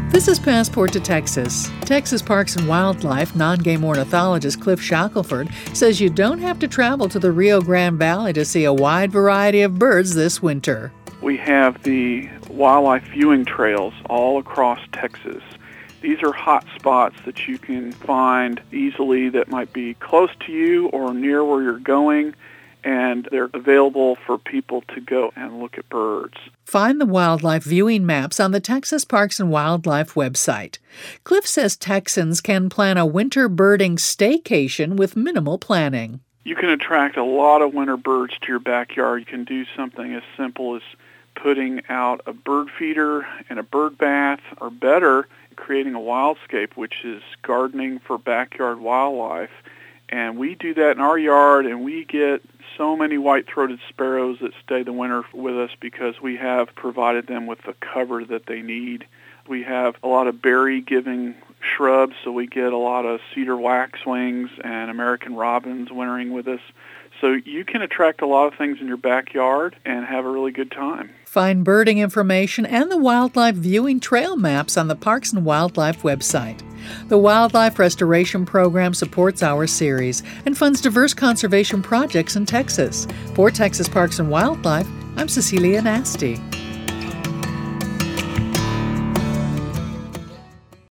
This is Passport to Texas. Texas Parks and Wildlife non-game ornithologist Cliff Shackelford says you don't have to travel to the Rio Grande Valley to see a wide variety of birds this winter. We have the wildlife viewing trails all across Texas. These are hot spots that you can find easily that might be close to you or near where you're going, and they're available for people to go and look at birds. Find the wildlife viewing maps on the Texas Parks and Wildlife website. Cliff says Texans can plan a winter birding staycation with minimal planning. You can attract a lot of winter birds to your backyard. You can do something as simple as putting out a bird feeder and a bird bath, or better, creating a wildscape, which is gardening for backyard wildlife. And we do that in our yard, and we get so many white-throated sparrows that stay the winter with us because we have provided them with the cover that they need. We have a lot of berry-giving shrubs, so we get a lot of cedar waxwings and American robins wintering with us. So you can attract a lot of things in your backyard and have a really good time. Find birding information and the wildlife viewing trail maps on the Parks and Wildlife website. The Wildlife Restoration Program supports our series and funds diverse conservation projects in Texas. For Texas Parks and Wildlife, I'm Cecilia Nasty.